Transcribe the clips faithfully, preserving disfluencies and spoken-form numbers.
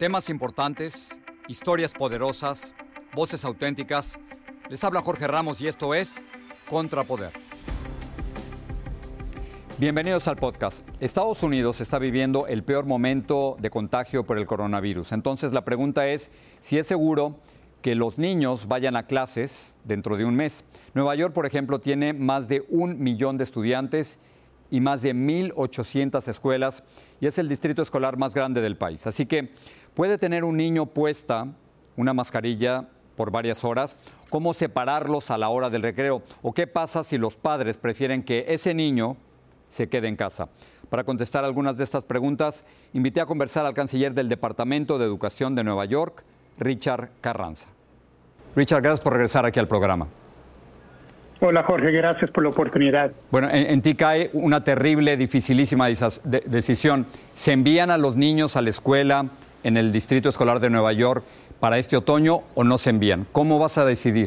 Temas importantes, historias poderosas, voces auténticas. Les habla Jorge Ramos y esto es Contrapoder. Bienvenidos al podcast. Estados Unidos está viviendo el peor momento de contagio por el coronavirus. Entonces la pregunta es si es seguro que los niños vayan a clases dentro de un mes. Nueva York, por ejemplo, tiene más de un millón de estudiantes y más de mil ochocientas escuelas y es el distrito escolar más grande del país. Así que puede tener un niño puesta una mascarilla por varias horas. ¿Cómo separarlos a la hora del recreo? ¿O qué pasa si los padres prefieren que ese niño se quede en casa? Para contestar algunas de estas preguntas, invité a conversar al canciller del Departamento de Educación de Nueva York, Richard Carranza. Richard, gracias por regresar aquí al programa. Hola Jorge, gracias por la oportunidad. Bueno, en, en ti cae una terrible, dificilísima de, decisión. ¿Se envían a los niños a la escuela en el Distrito Escolar de Nueva York para este otoño o no se envían? ¿Cómo vas a decidir?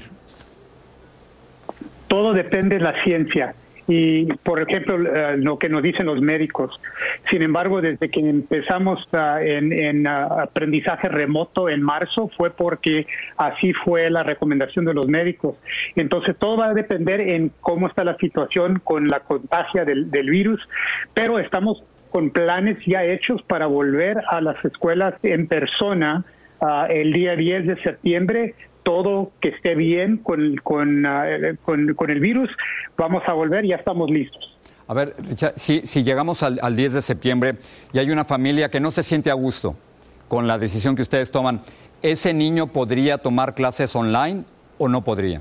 Todo depende de la ciencia y, por ejemplo, uh, lo que nos dicen los médicos. Sin embargo, desde que empezamos uh, en, en uh, aprendizaje remoto en marzo fue porque así fue la recomendación de los médicos. Entonces, todo va a depender en cómo está la situación con la contagia del, del virus, pero estamos con planes ya hechos para volver a las escuelas en persona uh, el día diez de septiembre. Todo que esté bien con, con, uh, con, con el virus, vamos a volver, ya estamos listos. A ver, Richard, si, si llegamos al, al diez de septiembre y hay una familia que no se siente a gusto con la decisión que ustedes toman, ¿ese niño podría tomar clases online o no podría?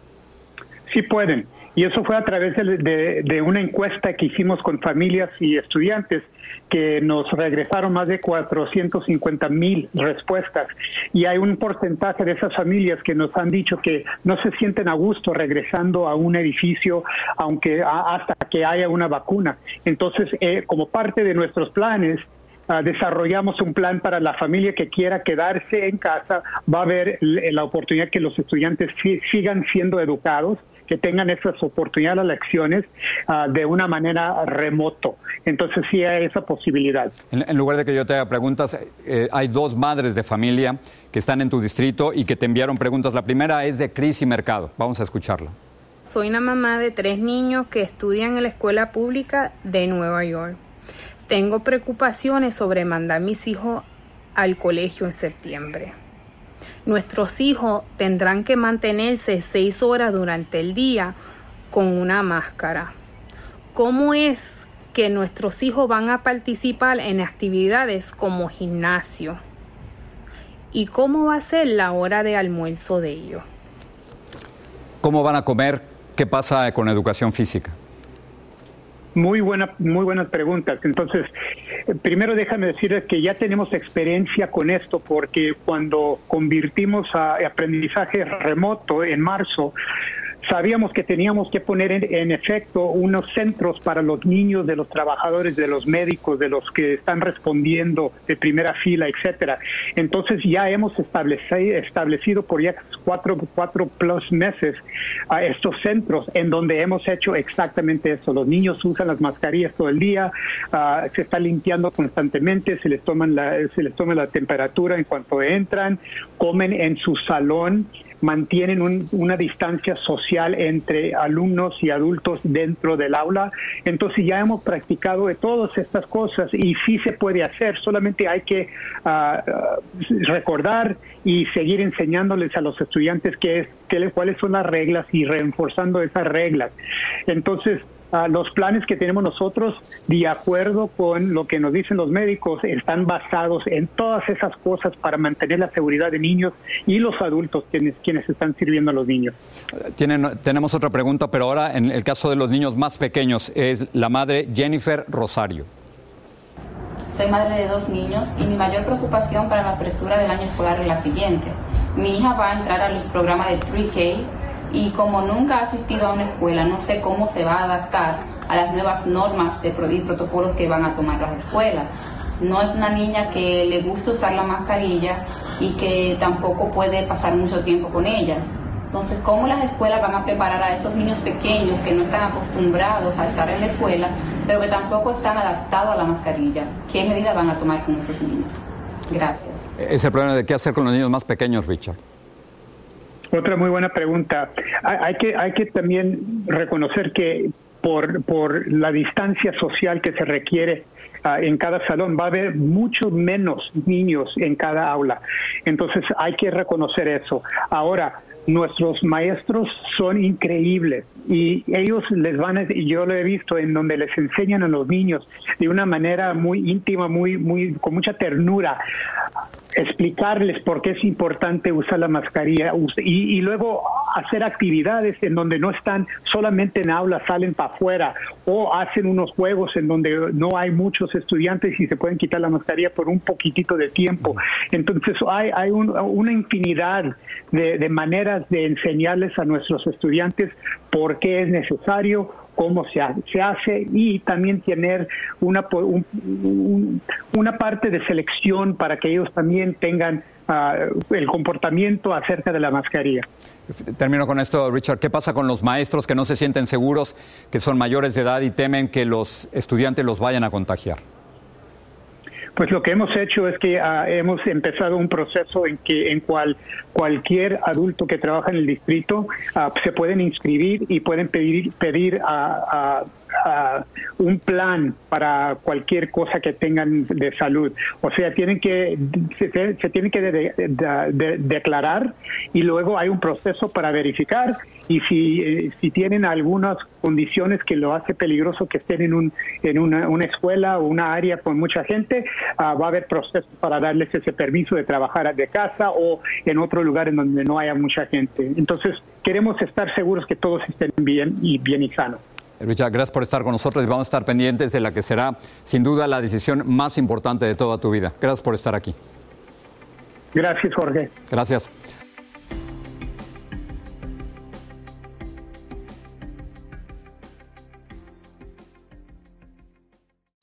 Sí pueden, y eso fue a través de, de, de una encuesta que hicimos con familias y estudiantes, que nos regresaron más de cuatrocientos cincuenta mil respuestas y hay un porcentaje de esas familias que nos han dicho que no se sienten a gusto regresando a un edificio aunque a, hasta que haya una vacuna. Entonces, eh, como parte de nuestros planes, Uh, desarrollamos un plan para la familia que quiera quedarse en casa. Va a haber la oportunidad que los estudiantes si, sigan siendo educados, que tengan esas oportunidades, las lecciones uh, de una manera remoto. Entonces sí hay esa posibilidad. En, en lugar de que yo te haga preguntas, eh, hay dos madres de familia que están en tu distrito y que te enviaron preguntas. La primera es de Cris y Mercado. Vamos a escucharla. Soy una mamá de tres niños que estudian en la escuela pública de Nueva York. Tengo preocupaciones sobre mandar a mis hijos al colegio en septiembre. Nuestros hijos tendrán que mantenerse seis horas durante el día con una máscara. ¿Cómo es que nuestros hijos van a participar en actividades como gimnasio? ¿Y cómo va a ser la hora de almuerzo de ellos? ¿Cómo van a comer? ¿Qué pasa con educación física? Muy buena, muy buenas preguntas. Entonces, primero déjame decirles que ya tenemos experiencia con esto porque cuando convertimos a aprendizaje remoto en marzo, sabíamos que teníamos que poner en, en efecto unos centros para los niños de los trabajadores, de los médicos, de los que están respondiendo de primera fila, etcétera. Entonces ya hemos establecido, establecido por ya cuatro, cuatro plus meses a estos centros en donde hemos hecho exactamente eso. Los niños usan las mascarillas todo el día, uh, se está limpiando constantemente, se les toman la, se les toma la temperatura en cuanto entran, comen en su salón, mantienen un, una distancia social entre alumnos y adultos dentro del aula. Entonces ya hemos practicado de todas estas cosas y sí se puede hacer, solamente hay que uh, uh, recordar y seguir enseñándoles a los estudiantes qué es, qué, cuáles son las reglas y reforzando esas reglas. Entonces, Uh, los planes que tenemos nosotros, de acuerdo con lo que nos dicen los médicos, están basados en todas esas cosas para mantener la seguridad de niños y los adultos quienes, quienes están sirviendo a los niños. Tienen, tenemos otra pregunta, pero ahora en el caso de los niños más pequeños, es la madre Jennifer Rosario. Soy madre de dos niños y mi mayor preocupación para la apertura del año escolar es la siguiente. Mi hija va a entrar al programa de pre K y como nunca ha asistido a una escuela, no sé cómo se va a adaptar a las nuevas normas de y protocolos que van a tomar las escuelas. No es una niña que le gusta usar la mascarilla y que tampoco puede pasar mucho tiempo con ella. Entonces, ¿cómo las escuelas van a preparar a estos niños pequeños que no están acostumbrados a estar en la escuela, pero que tampoco están adaptados a la mascarilla? ¿Qué medidas van a tomar con esos niños? Gracias. Es el problema de qué hacer con los niños más pequeños, Richard. Otra muy buena pregunta. Hay, hay que, hay que también reconocer que por, por la distancia social que se requiere uh, en cada salón va a haber mucho menos niños en cada aula. Entonces hay que reconocer eso. Ahora, nuestros maestros son increíbles y ellos les van a, yo lo he visto en donde les enseñan a los niños de una manera muy íntima, muy, muy, con mucha ternura, explicarles por qué es importante usar la mascarilla y, y luego hacer actividades en donde no están solamente en aulas, salen para afuera o hacen unos juegos en donde no hay muchos estudiantes y se pueden quitar la mascarilla por un poquitito de tiempo. Entonces hay, hay un, una infinidad de, de maneras de enseñarles a nuestros estudiantes por qué es necesario, cómo se hace, se hace y también tener una, un, un, una parte de selección para que ellos también tengan uh, el comportamiento acerca de la mascarilla. Termino con esto, Richard. ¿Qué pasa con los maestros que no se sienten seguros, que son mayores de edad y temen que los estudiantes los vayan a contagiar? Pues lo que hemos hecho es que uh, hemos empezado un proceso en que en cual cualquier adulto que trabaja en el distrito uh, se pueden inscribir y pueden pedir pedir a, a, a un plan para cualquier cosa que tengan de salud. O sea, tienen que se, se tienen que de, de, de, de declarar y luego hay un proceso para verificar y si eh, si tienen algunas condiciones que lo hace peligroso que estén en un en una, una escuela o una área con mucha gente, uh, va a haber procesos para darles ese permiso de trabajar de casa o en otro lugar en donde no haya mucha gente. Entonces, queremos estar seguros que todos estén bien y bien y sanos. Richard, gracias por estar con nosotros y vamos a estar pendientes de la que será, sin duda, la decisión más importante de toda tu vida. Gracias por estar aquí. Gracias, Jorge. Gracias.